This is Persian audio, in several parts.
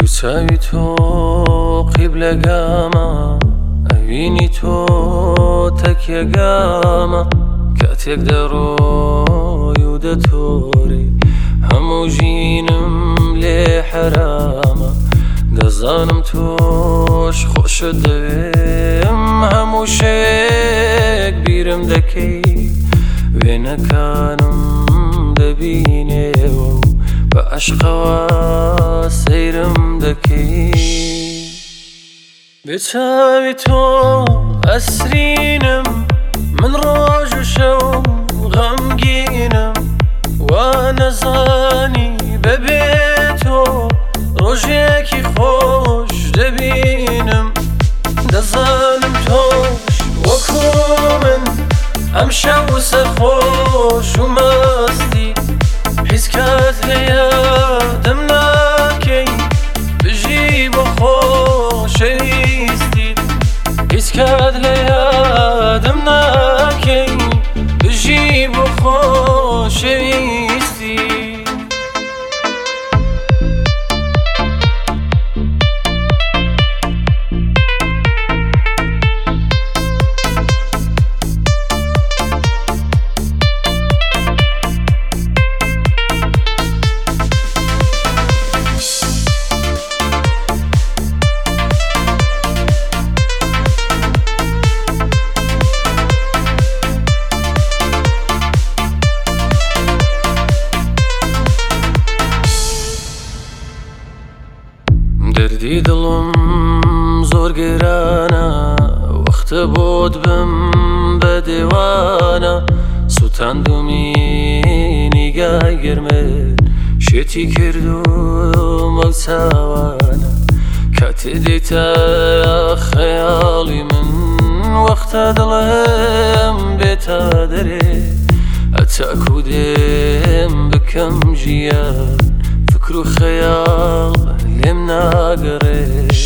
بچاوی تۆ قیبلەگامە ئەوینی تۆ تەکیەگامە کاتێک دەڕۆی و دەتۆری هەموو ژینم لێ حرامە دەزانم تۆش خۆشت دەوێم هەموو شەیەک بیرم دەکەی وێنەکانم دەبینێەوە بە عەشقەوە سەیرم دەکەی بێچاوی تۆ ئەسرینم من ڕۆژ و شەو غەمگینم وا نەزانی بەبێ تۆ ڕۆژێکی خۆش دەبینم دەزانم تۆش وەکو من ئەم شەو سەرخۆش و مەستی هیچ کات هەیە دەم ناکەی بژی بۆ خۆشەویستیت هیچ کات هەیە دەم ناکەی بژی بۆ خۆشەویستی دەردی دڵم زۆر گێرانە وەختە بۆت بم بە دێوانە سوتاندومی نیگای گرمت شێتی کردوم ئەو چاوانە کاتێ دێتە خەیاڵی من وەختە دڵم بێتە دەرێ هەتاکو دێم بکەم ژیان فکر و خەیاڵ لێم ناگەڕێ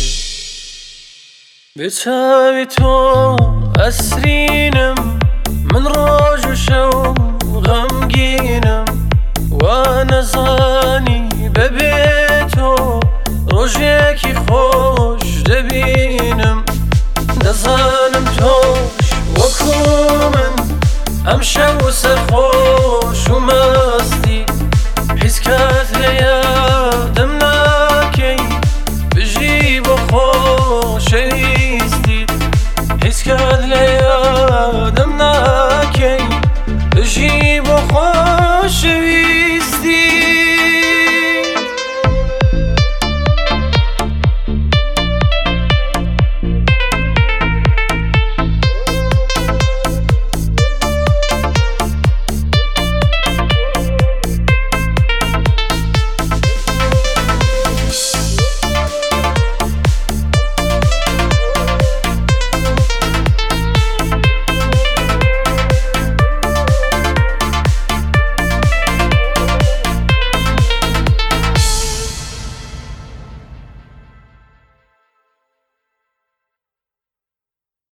بێچاوی تۆ ئەسرینم من ڕۆژ و شەو غەمگینم وا نەزانی بەبێ تۆ ڕۆژێکی خۆش دەبینم دەزانم تۆش وەکو من ئەم شەو سەرخۆش و